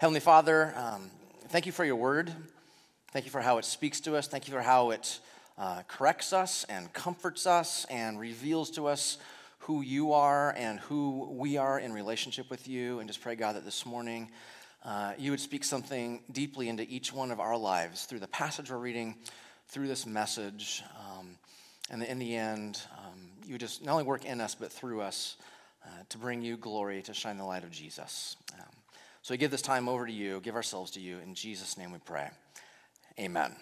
Heavenly Father, thank you for your word. Thank you for how it speaks to us. Thank you for how it corrects us and comforts us and reveals to us who you are and who we are in relationship with you. And just pray, God, that this morning you would speak something deeply into each one of our lives through the passage we're reading, through this message. And in the end, you would just not only work in us, but through us to bring you glory, to shine the light of Jesus. So we give this time over to you, give ourselves to you. In Jesus' name we pray. Amen.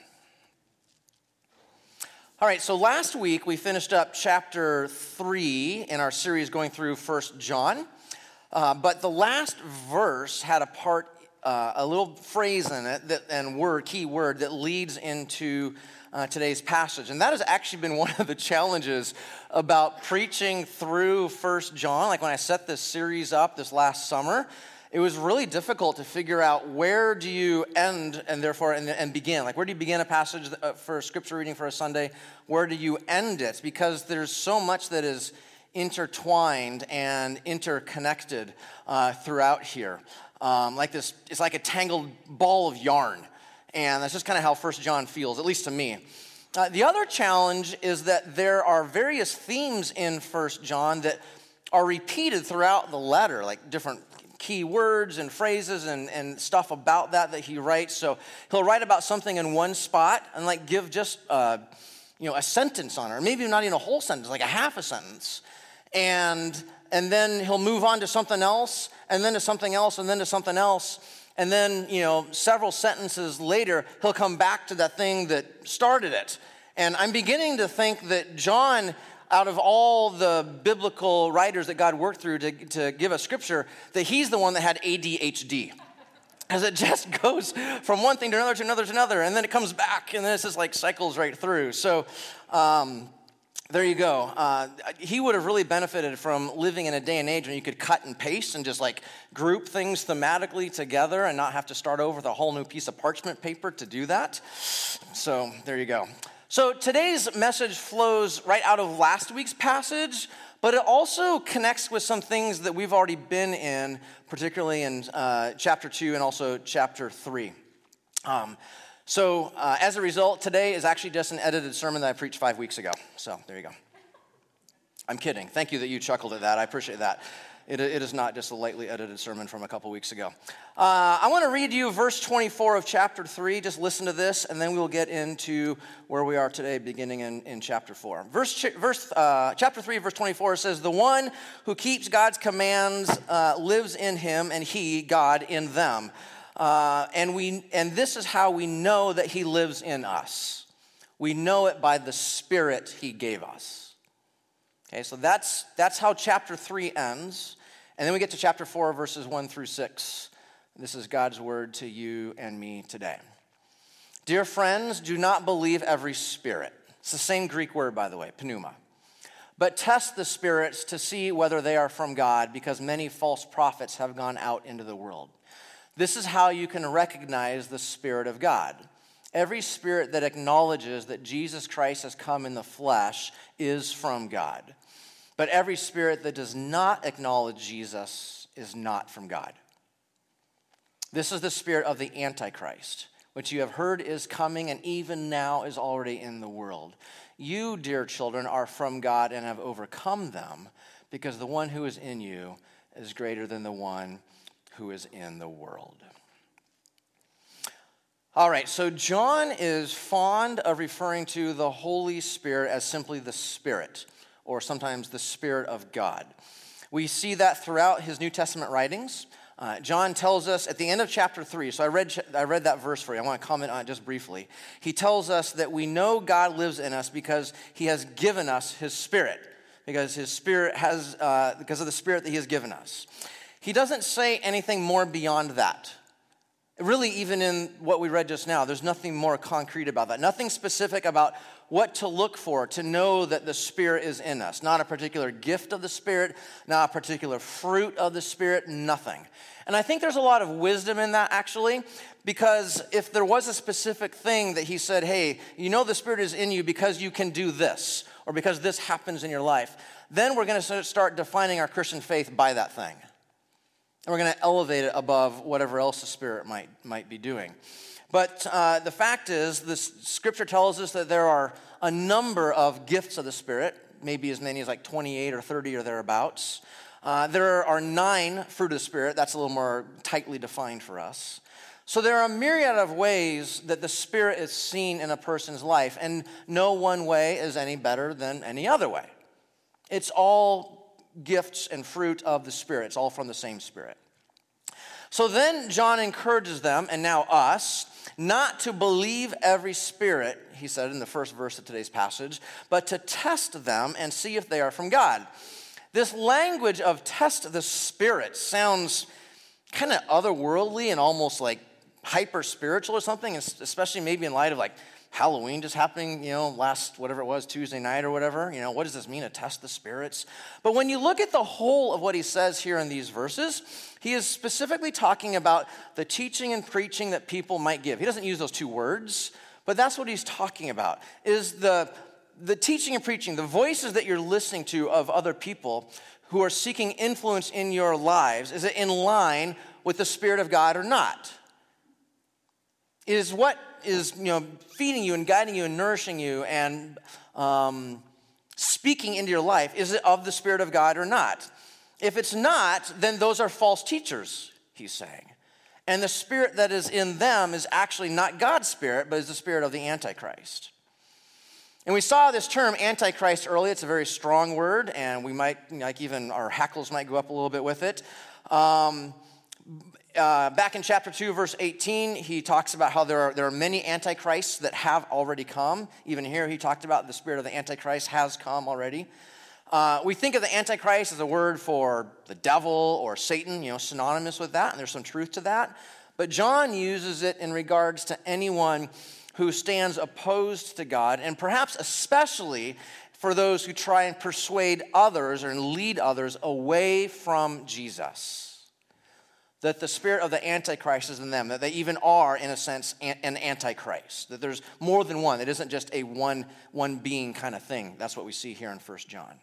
All right, so last week we finished up chapter 3 in our series going through 1 John. But the last verse had a little phrase in it, key word, that leads into today's passage. And that has actually been one of the challenges about preaching through 1 John. Like when I set this series up this last summer, it was really difficult to figure out where do you end and begin. Like where do you begin a passage for scripture reading for a Sunday? Where do you end it? Because there's so much that is intertwined and interconnected throughout here. It's like a tangled ball of yarn. And that's just kind of how 1 John feels, at least to me. The other challenge is that there are various themes in 1 John that are repeated throughout the letter, like different key words and phrases and stuff about that he writes. So he'll write about something in one spot and like give just a sentence on it, or maybe not even a whole sentence, like a half a sentence. And then he'll move on to something else, and then to something else, and then to something else. And then, several sentences later, he'll come back to that thing that started it. And I'm beginning to think that John, out of all the biblical writers that God worked through to give us scripture, that he's the one that had ADHD. As it just goes from one thing to another, to another, to another, and then it comes back, and then it's just like cycles right through. So there you go. He would have really benefited from living in a day and age when you could cut and paste and just like group things thematically together and not have to start over with a whole new piece of parchment paper to do that. So there you go. So today's message flows right out of last week's passage, but it also connects with some things that we've already been in, particularly in chapter 2 and also chapter 3. So as a result, today is actually just an edited sermon that I preached 5 weeks ago. So there you go. I'm kidding. Thank you that you chuckled at that. I appreciate that. It is not just a lightly edited sermon from a couple weeks ago. I want to read you verse 24 of chapter 3. Just listen to this, and then we'll get into where we are today, beginning in chapter 4. Chapter 3, verse 24 says, "The one who keeps God's commands lives in him, and he, God, in them. And this is how we know that he lives in us. We know it by the Spirit he gave us." Okay, so that's how chapter 3 ends. And then we get to chapter 4, verses 1 through 6. This is God's word to you and me today. "Dear friends, do not believe every spirit." It's the same Greek word, by the way, pneuma. "But test the spirits to see whether they are from God, because many false prophets have gone out into the world. This is how you can recognize the Spirit of God. Every spirit that acknowledges that Jesus Christ has come in the flesh is from God. But every spirit that does not acknowledge Jesus is not from God. This is the spirit of the Antichrist, which you have heard is coming and even now is already in the world. You, dear children, are from God and have overcome them, because the one who is in you is greater than the one who is in the world." All right, so John is fond of referring to the Holy Spirit as simply the Spirit, or sometimes the Spirit of God. We see that throughout his New Testament writings. John tells us at the end of chapter 3, so I read that verse for you. I want to comment on it just briefly. He tells us that we know God lives in us because he has given us his Spirit, because of the Spirit that he has given us. He doesn't say anything more beyond that. Really, even in what we read just now, there's nothing more concrete about that. Nothing specific about what to look for to know that the Spirit is in us. Not a particular gift of the Spirit, not a particular fruit of the Spirit, nothing. And I think there's a lot of wisdom in that, actually, because if there was a specific thing that he said, hey, you know the Spirit is in you because you can do this, or because this happens in your life, then we're going to start defining our Christian faith by that thing. And we're going to elevate it above whatever else the Spirit might be doing. But the fact is, the Scripture tells us that there are a number of gifts of the Spirit, maybe as many as like 28 or 30 or thereabouts. There are 9 fruit of the Spirit. That's a little more tightly defined for us. So there are a myriad of ways that the Spirit is seen in a person's life, and no one way is any better than any other way. It's all gifts and fruit of the Spirit. It's all from the same Spirit. So then John encourages them, and now us, not to believe every spirit, he said in the first verse of today's passage, but to test them and see if they are from God. This language of test the spirit sounds kind of otherworldly and almost like hyper-spiritual or something, especially maybe in light of like Halloween just happening, last, whatever it was, Tuesday night or whatever. What does this mean, to test the spirits? But when you look at the whole of what he says here in these verses, he is specifically talking about the teaching and preaching that people might give. He doesn't use those 2 words, but that's what he's talking about, is the teaching and preaching, the voices that you're listening to of other people who are seeking influence in your lives. Is it in line with the Spirit of God or not? Is what is feeding you and guiding you and nourishing you and speaking into your life, is it of the Spirit of God or not? If it's not, then those are false teachers, he's saying. And the spirit that is in them is actually not God's Spirit, but is the spirit of the Antichrist. And we saw this term Antichrist earlier. It's a very strong word, and we might, even our hackles might go up a little bit with it. Back in chapter 2, verse 18, he talks about how there are many antichrists that have already come. Even here, he talked about the spirit of the Antichrist has come already. We think of the Antichrist as a word for the devil or Satan, synonymous with that, and there's some truth to that. But John uses it in regards to anyone who stands opposed to God, and perhaps especially for those who try and persuade others or lead others away from Jesus. That the spirit of the Antichrist is in them, that they even are, in a sense, an Antichrist. That there's more than one. It isn't just a one being kind of thing. That's what we see here in 1 John.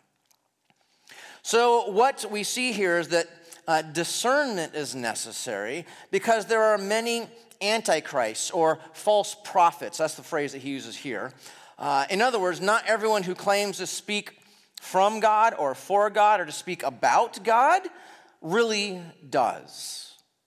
So what we see here is that discernment is necessary because there are many antichrists or false prophets. That's the phrase that he uses here. In other words, not everyone who claims to speak from God or for God or to speak about God really does.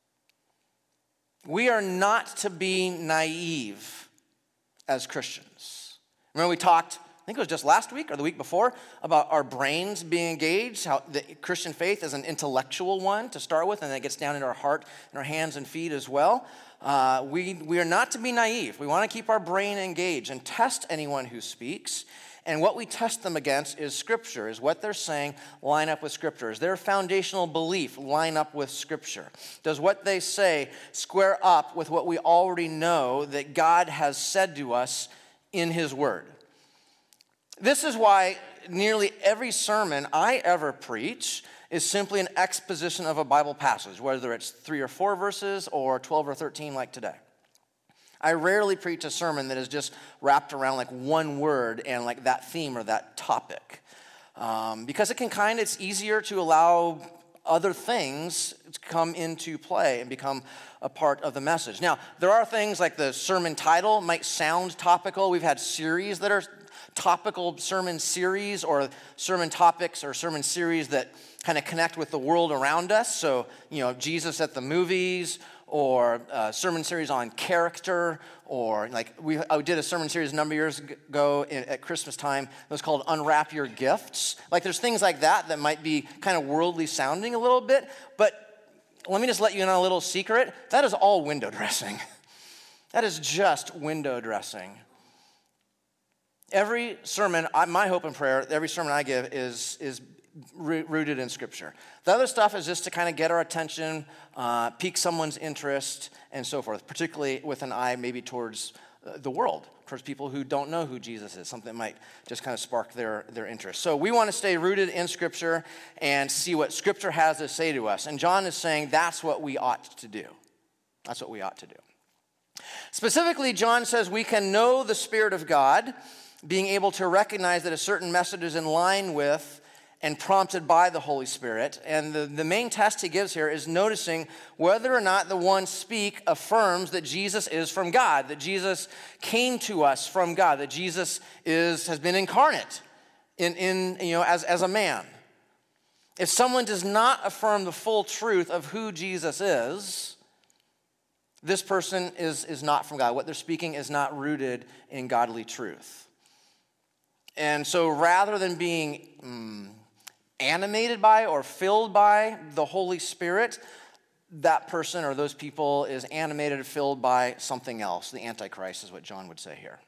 We are not to be naive as Christians. Remember we talked, I think it was just last week or the week before, about our brains being engaged, how the Christian faith is an intellectual one to start with, and then it gets down into our heart and our hands and feet as well. We are not to be naive. We want to keep our brain engaged and test anyone who speaks. And what we test them against is Scripture, is what they're saying line up with Scripture. Is their foundational belief line up with Scripture? Does what they say square up with what we already know that God has said to us in His Word? This is why nearly every sermon I ever preach is simply an exposition of a Bible passage, whether it's 3 or 4 verses or 12 or 13 like today. I rarely preach a sermon that is just wrapped around like one word and like that theme or that topic. Because it's easier to allow other things to come into play and become a part of the message. Now, there are things like the sermon title might sound topical. We've had series that are topical sermon series or sermon topics or sermon series that kind of connect with the world around us. So, Jesus at the movies, or a sermon series on character, or I did a sermon series a number of years ago at Christmas time. It was called Unwrap Your Gifts. There's things like that might be kind of worldly sounding a little bit, but let me just let you in on a little secret. That is all window dressing. That is just window dressing. Every sermon, my hope and prayer, every sermon I give is rooted in Scripture. The other stuff is just to kind of get our attention, pique someone's interest, and so forth, particularly with an eye maybe towards the world, towards people who don't know who Jesus is, something that might just kind of spark their interest. So we want to stay rooted in Scripture and see what Scripture has to say to us. And John is saying that's what we ought to do. That's what we ought to do. Specifically, John says we can know the Spirit of God, being able to recognize that a certain message is in line with and prompted by the Holy Spirit. And the main test he gives here is noticing whether or not the one speak affirms that Jesus is from God, that Jesus came to us from God, that Jesus has been incarnate as a man. If someone does not affirm the full truth of who Jesus is, this person is not from God. What they're speaking is not rooted in godly truth. And so rather than being animated by or filled by the Holy Spirit, that person or those people is animated or filled by something else. The Antichrist is what John would say here.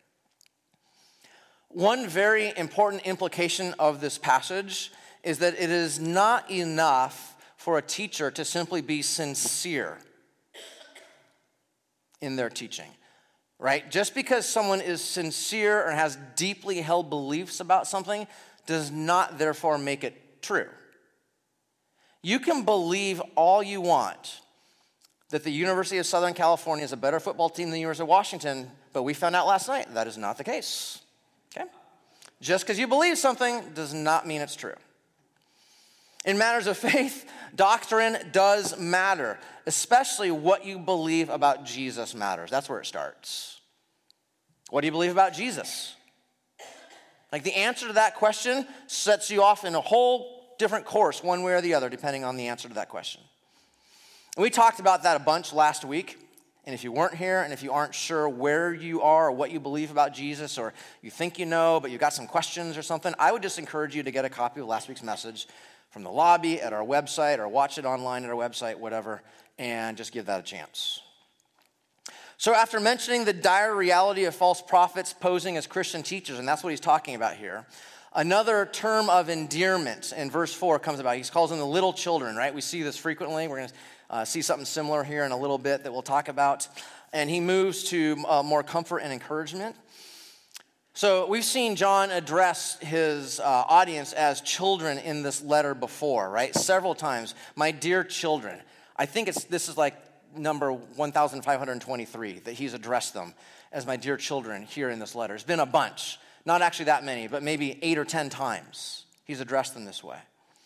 One very important implication of this passage is that it is not enough for a teacher to simply be sincere in their teaching, right? Just because someone is sincere or has deeply held beliefs about something does not therefore make it true. You can believe all you want that the University of Southern California is a better football team than the University of Washington, but we found out last night that is not the case. Okay? Just because you believe something does not mean it's true. In matters of faith, doctrine does matter, especially what you believe about Jesus matters. That's where it starts. What do you believe about Jesus? Like the answer to that question sets you off in a whole different course, one way or the other, depending on the answer to that question. We talked about that a bunch last week. And if you weren't here and if you aren't sure where you are or what you believe about Jesus, or you think you know, but you've got some questions or something, I would just encourage you to get a copy of last week's message from the lobby at our website, or watch it online at our website, whatever, and just give that a chance. So after mentioning the dire reality of false prophets posing as Christian teachers, and that's what he's talking about here, another term of endearment in verse 4 comes about. He calls them the little children, right? We see this frequently. We're going to see something similar here in a little bit that we'll talk about. And he moves to more comfort and encouragement. So we've seen John address his audience as children in this letter before, right? Several times. My dear children. I think this is like number 1,523 that he's addressed them as my dear children here in this letter. It's been a bunch. Not actually that many, but maybe 8 or 10 times he's addressed them this way.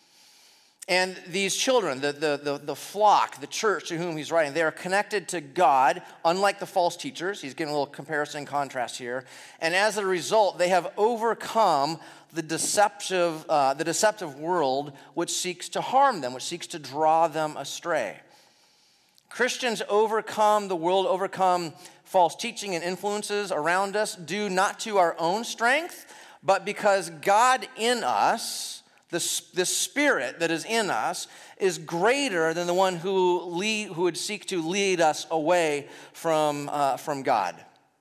And these children, the flock, the church to whom he's writing, they are connected to God, unlike the false teachers. He's giving a little comparison and contrast here. And as a result, they have overcome the deceptive world which seeks to harm them, which seeks to draw them astray. Christians overcome the world, overcome false teaching and influences around us, due not to our own strength, but because God in us, the Spirit that is in us, is greater than the one who would seek to lead us away from God.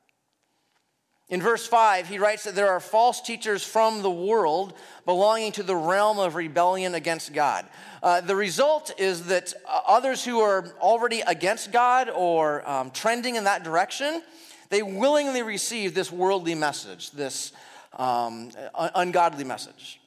In verse 5, he writes that there are false teachers from the world belonging to the realm of rebellion against God. The result is that others who are already against God or trending in that direction, they willingly receive this worldly message, this ungodly message.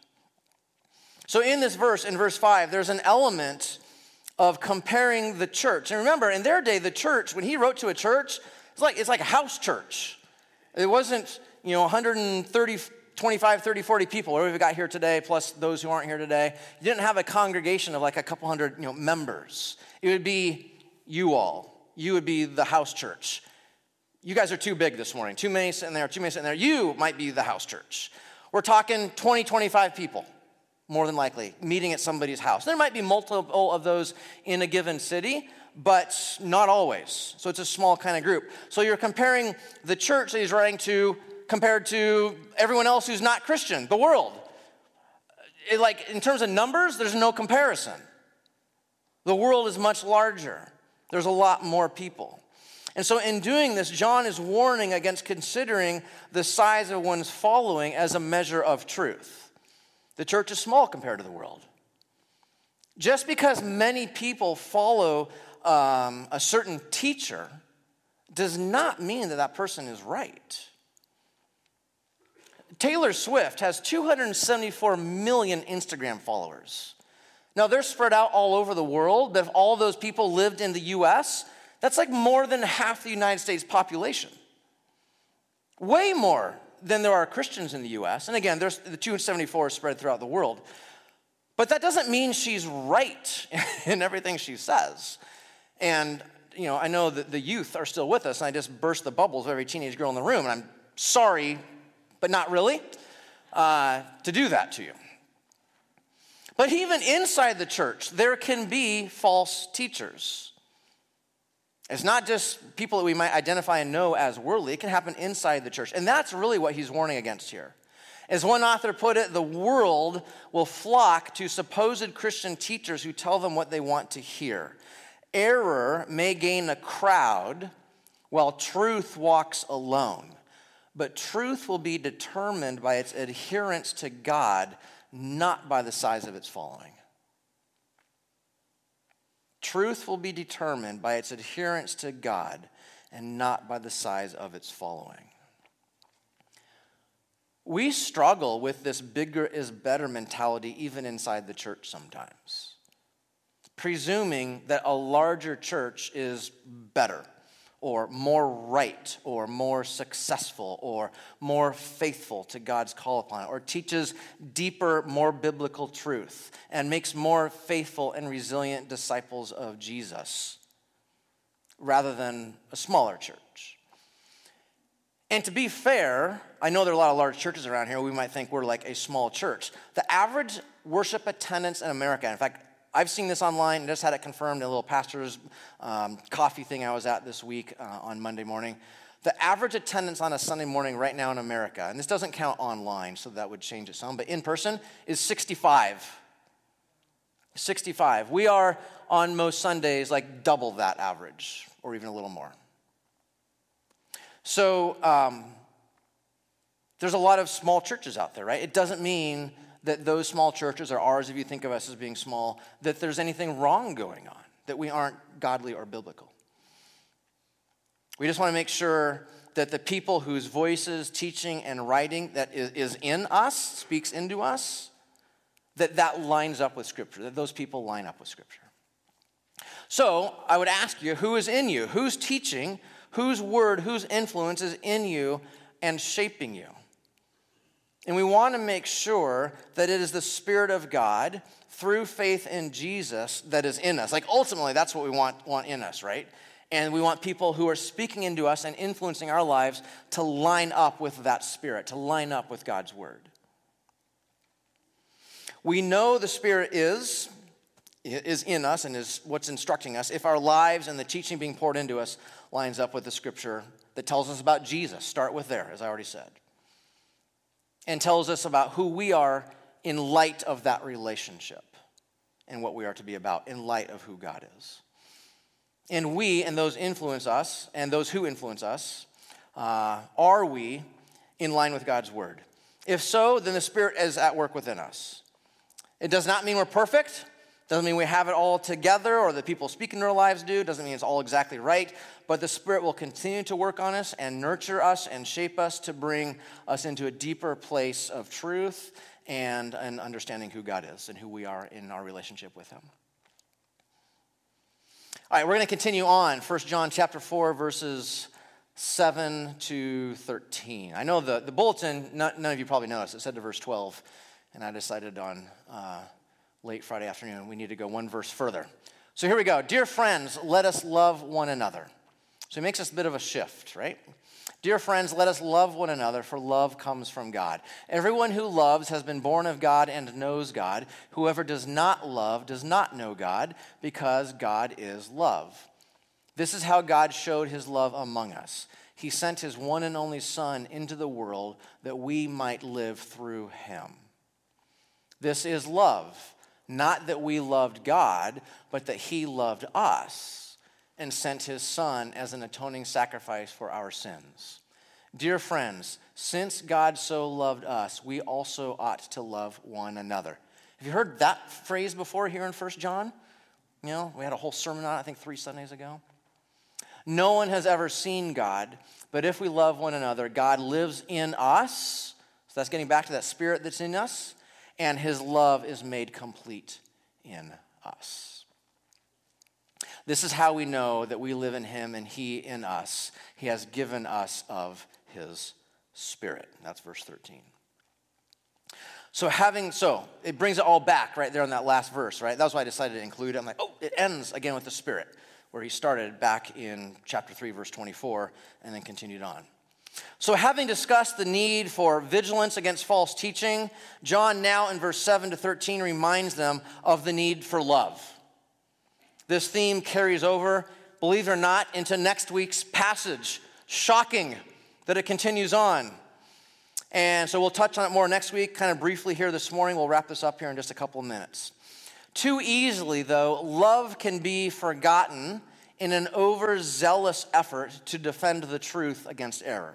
So in this verse, in verse 5, there's an element of comparing the church. And remember, in their day, the church, when he wrote to a church, it's like a house church. It wasn't, 130, 25, 30, 40 people, what we've got here today, plus those who aren't here today. You didn't have a congregation of like a couple hundred, members. It would be you all. You would be the house church. You guys are too big this morning. Too many sitting there, too many sitting there. You might be the house church. We're talking 20, 25 people, more than likely, meeting at somebody's house. There might be multiple of those in a given city, but not always. So it's a small kind of group. So you're comparing the church that he's writing to compared to everyone else who's not Christian, the world. In terms of numbers, there's no comparison. The world is much larger. There's a lot more people. And so in doing this, John is warning against considering the size of one's following as a measure of truth. The church is small compared to the world. Just because many people follow a certain teacher does not mean that that person is right. Taylor Swift has 274 million Instagram followers. Now, they're spread out all over the world, but if all those people lived in the U.S., that's like more than half the United States population. Way more than there are Christians in the U.S. And again, there's the 274 spread throughout the world. But that doesn't mean she's right in everything she says. And, I know that the youth are still with us, and I just burst the bubbles of every teenage girl in the room, and I'm sorry, but not really, to do that to you. But even inside the church, there can be false teachers. It's not just people that we might identify and know as worldly. It can happen inside the church. And that's really what he's warning against here. As one author put it, the world will flock to supposed Christian teachers who tell them what they want to hear. Error may gain a crowd while truth walks alone. But truth will be determined by its adherence to God, not by the size of its following. Truth will be determined by its adherence to God and not by the size of its following. We struggle with this bigger is better mentality even inside the church sometimes, presuming that a larger church is better or more right or more successful or more faithful to God's call upon it, or teaches deeper, more biblical truth and makes more faithful and resilient disciples of Jesus rather than a smaller church. And to be fair, I know there are a lot of large churches around here. We might think we're like a small church. The average worship attendance in America, in fact, I've seen this online and just had it confirmed in a little pastor's coffee thing I was at this week on Monday morning. The average attendance on a Sunday morning right now in America, and this doesn't count online, so that would change it some, but in person is 65. 65. We are on most Sundays like double that average, or even a little more. So there's a lot of small churches out there, right? It doesn't mean that those small churches, or ours if you think of us as being small, that there's anything wrong going on, that we aren't godly or biblical. We just want to make sure that the people whose voices, teaching, and writing that is in us, speaks into us, that lines up with Scripture, that those people line up with Scripture. So I would ask you, who is in you? Who's teaching? Whose word, whose influence is in you and shaping you? And we want to make sure that it is the Spirit of God through faith in Jesus that is in us. Like ultimately, that's what we want in us, right? And we want people who are speaking into us and influencing our lives to line up with that Spirit, to line up with God's word. We know the Spirit is in us and is what's instructing us if our lives and the teaching being poured into us lines up with the Scripture that tells us about Jesus. Start with there, as I already said. And tells us about who we are in light of that relationship and what we are to be about in light of who God is. And we and those influence us and those who influence us, are we in line with God's word? If so, then the Spirit is at work within us. It does not mean we're perfect. Doesn't mean we have it all together or the people speaking in our lives do. Doesn't mean it's all exactly right. But the Spirit will continue to work on us and nurture us and shape us to bring us into a deeper place of truth and understanding who God is and who we are in our relationship with Him. All right, we're going to continue on. 1 John chapter 4, verses 7 to 13. I know the bulletin, none of you probably noticed, it said to verse 12. And I decided on late Friday afternoon, we need to go one verse further. So here we go. Dear friends, let us love one another. So he makes us a bit of a shift, right? Dear friends, let us love one another, for love comes from God. Everyone who loves has been born of God and knows God. Whoever does not love does not know God, because God is love. This is how God showed his love among us. He sent his one and only Son into the world that we might live through him. This is love. Not that we loved God, but that he loved us and sent his Son as an atoning sacrifice for our sins. Dear friends, since God so loved us, we also ought to love one another. Have you heard that phrase before here in 1 John? You know, we had a whole sermon on it, I think 3 Sundays ago. No one has ever seen God, but if we love one another, God lives in us. So that's getting back to that Spirit that's in us. And his love is made complete in us. This is how we know that we live in him and he in us. He has given us of his Spirit. That's verse 13. So it brings it all back right there on that last verse, right? That's why I decided to include it. I'm like, it ends again with the Spirit, where he started back in chapter 3, verse 24, and then continued on. So having discussed the need for vigilance against false teaching, John now in verse 7 to 13 reminds them of the need for love. This theme carries over, believe it or not, into next week's passage. Shocking that it continues on. And so we'll touch on it more next week, kind of briefly here this morning. We'll wrap this up here in just a couple of minutes. Too easily, though, love can be forgotten in an overzealous effort to defend the truth against error.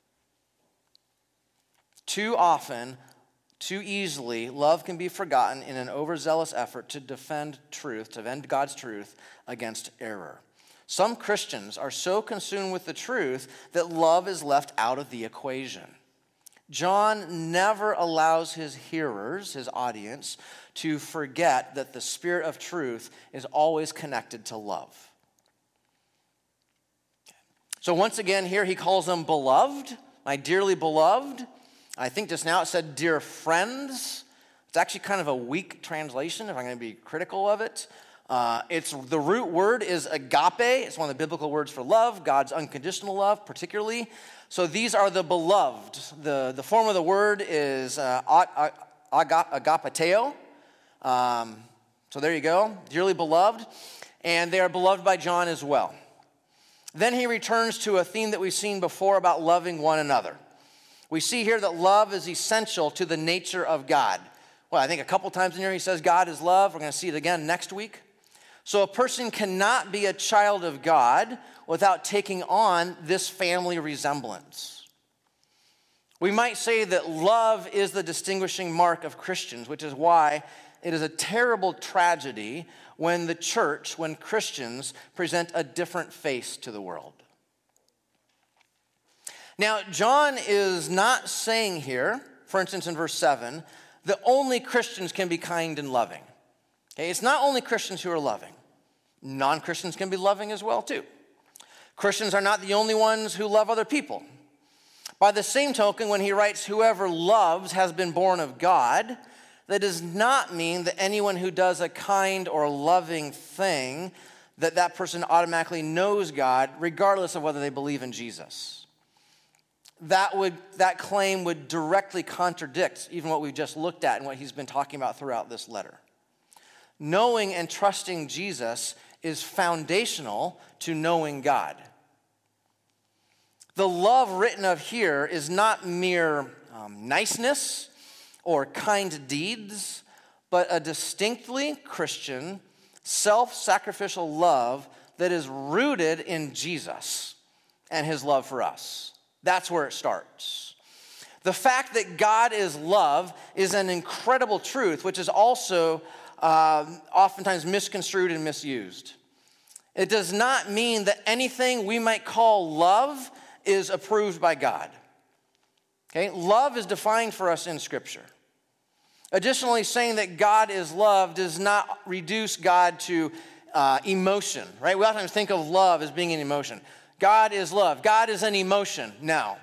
Too often, too easily, love can be forgotten in an overzealous effort to defend truth, to defend God's truth against error. Some Christians are so consumed with the truth that love is left out of the equation. John never allows his hearers, his audience, to forget that the spirit of truth is always connected to love. So once again here he calls them beloved, my dearly beloved. I think just now it said dear friends. It's actually kind of a weak translation if I'm going to be critical of it. The root word is agape. It's one of the biblical words for love, God's unconditional love particularly. So these are the beloved. The form of the word is agapeteo. So there you go, dearly beloved. And they are beloved by John as well. Then he returns to a theme that we've seen before about loving one another. We see here that love is essential to the nature of God. Well, I think a couple times in here he says God is love. We're going to see it again next week. So a person cannot be a child of God without taking on this family resemblance. We might say that love is the distinguishing mark of Christians, which is why it is a terrible tragedy when the church, when Christians present a different face to the world. Now, John is not saying here, for instance in verse 7, that only Christians can be kind and loving. Okay, it's not only Christians who are loving. Non-Christians can be loving as well too. Christians are not the only ones who love other people. By the same token, when he writes, whoever loves has been born of God, that does not mean that anyone who does a kind or loving thing, that person automatically knows God, regardless of whether they believe in Jesus. That claim would directly contradict even what we've just looked at and what he's been talking about throughout this letter. Knowing and trusting Jesus is foundational to knowing God. The love written of here is not mere niceness or kind deeds, but a distinctly Christian, self-sacrificial love that is rooted in Jesus and his love for us. That's where it starts. The fact that God is love is an incredible truth, which is also oftentimes misconstrued and misused. It does not mean that anything we might call love is approved by God. Okay? Love is defined for us in Scripture. Additionally, saying that God is love does not reduce God to emotion, right? We often think of love as being an emotion. God is love. God is an emotion. No.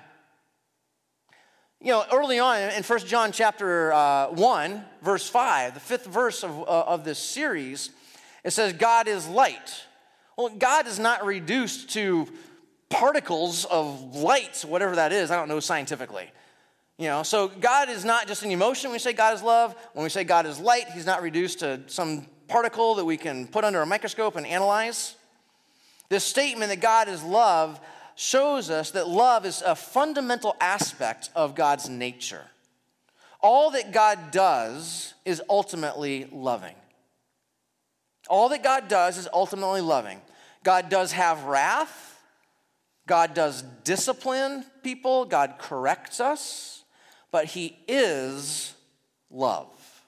Early on in 1 John chapter 1, verse 5, the fifth verse of this series, it says God is light. Well, God is not reduced to particles of light, whatever that is. I don't know scientifically. So God is not just an emotion when we say God is love. When we say God is light, he's not reduced to some particle that we can put under a microscope and analyze. This statement that God is love shows us that love is a fundamental aspect of God's nature. All that God does is ultimately loving. All that God does is ultimately loving. God does have wrath. God does discipline people. God corrects us. But he is love.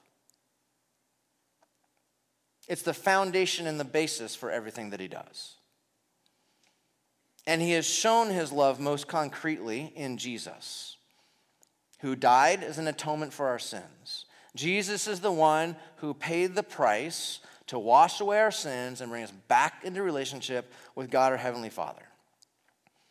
It's the foundation and the basis for everything that he does. And he has shown his love most concretely in Jesus, who died as an atonement for our sins. Jesus is the one who paid the price to wash away our sins and bring us back into relationship with God, our Heavenly Father.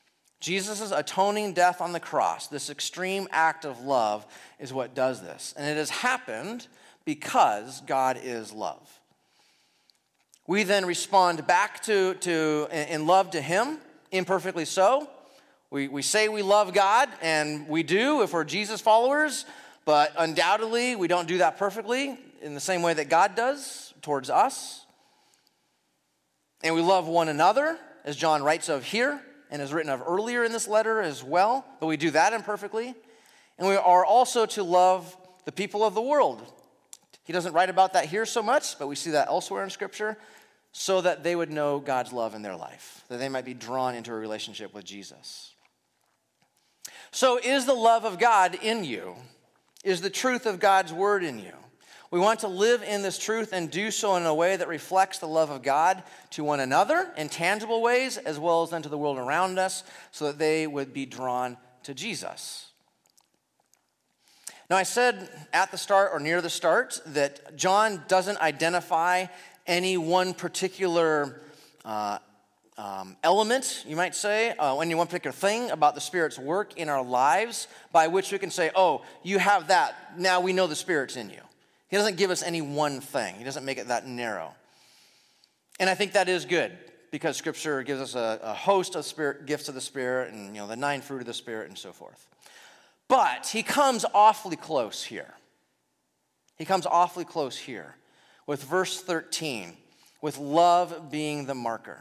Jesus' atoning death on the cross, this extreme act of love, is what does this. And it has happened because God is love. We then respond back in love to him, imperfectly so. We say we love God, and we do if we're Jesus followers, but undoubtedly we don't do that perfectly in the same way that God does towards us. And we love one another, as John writes of here and is written of earlier in this letter as well, but we do that imperfectly. And we are also to love the people of the world. He doesn't write about that here so much, but we see that elsewhere in Scripture, so that they would know God's love in their life, that they might be drawn into a relationship with Jesus. So is the love of God in you? Is the truth of God's word in you? We want to live in this truth and do so in a way that reflects the love of God to one another in tangible ways, as well as then to the world around us, so that they would be drawn to Jesus. Now, I said at the start or near the start that John doesn't identify any one particular element, you might say, any one particular thing about the Spirit's work in our lives by which we can say, oh, you have that, now we know the Spirit's in you. He doesn't give us any one thing. He doesn't make it that narrow. And I think that is good because Scripture gives us a host of spirit gifts of the Spirit and the 9 fruit of the Spirit and so forth. But he comes awfully close here. He comes awfully close here with verse 13, with love being the marker.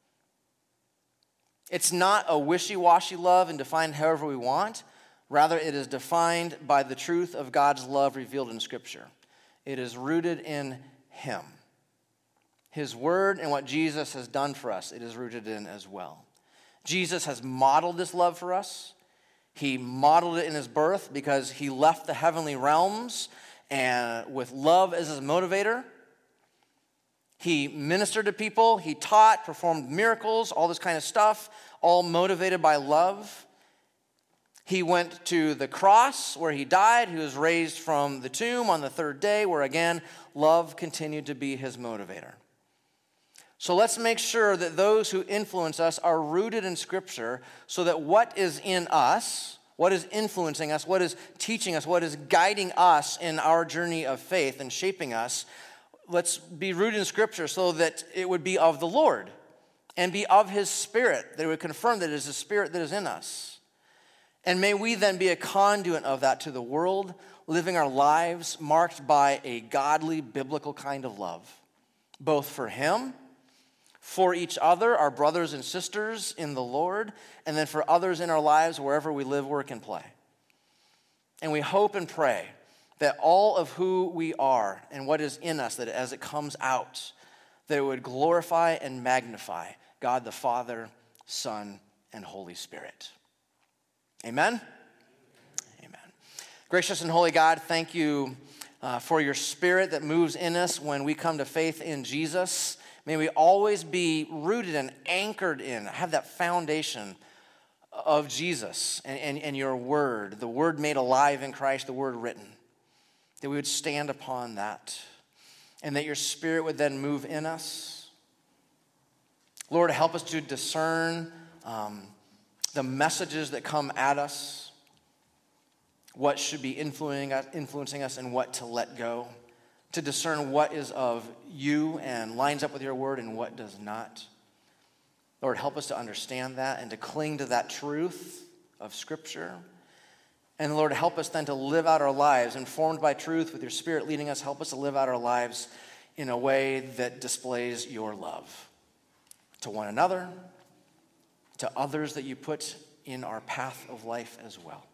It's not a wishy-washy love and defined however we want. Rather, it is defined by the truth of God's love revealed in Scripture. It is rooted in him. His word and what Jesus has done for us, it is rooted in as well. Jesus has modeled this love for us. He modeled it in his birth because he left the heavenly realms and with love as his motivator. He ministered to people, he taught, performed miracles, all this kind of stuff, all motivated by love. He went to the cross where he died. He was raised from the tomb on the 3rd day where, again, love continued to be his motivator. So let's make sure that those who influence us are rooted in Scripture so that what is in us, what is influencing us, what is teaching us, what is guiding us in our journey of faith and shaping us, let's be rooted in Scripture so that it would be of the Lord and be of his Spirit, that it would confirm that it is the Spirit that is in us. And may we then be a conduit of that to the world, living our lives marked by a godly, biblical kind of love, both for him, for each other, our brothers and sisters in the Lord, and then for others in our lives wherever we live, work, and play. And we hope and pray that all of who we are and what is in us, that as it comes out, that it would glorify and magnify God the Father, Son, and Holy Spirit. Amen? Amen. Gracious and holy God, thank you for your Spirit that moves in us when we come to faith in Jesus. May we always be rooted and anchored in, have that foundation of Jesus and your word, the word made alive in Christ, the word written, that we would stand upon that and that your Spirit would then move in us. Lord, help us to discern the messages that come at us, what should be influencing us and what to let go, to discern what is of you and lines up with your word and what does not. Lord, help us to understand that and to cling to that truth of Scripture. And Lord, help us then to live out our lives informed by truth with your Spirit leading us. Help us to live out our lives in a way that displays your love to one another, to others that you put in our path of life as well.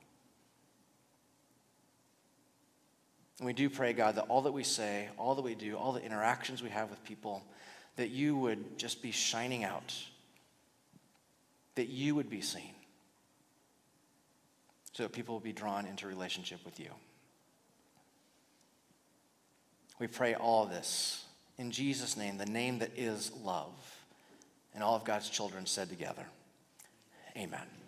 And we do pray, God, that all that we say, all that we do, all the interactions we have with people, that you would just be shining out, that you would be seen, so that people will be drawn into relationship with you. We pray all this in Jesus' name, the name that is love. And all of God's children said together, amen.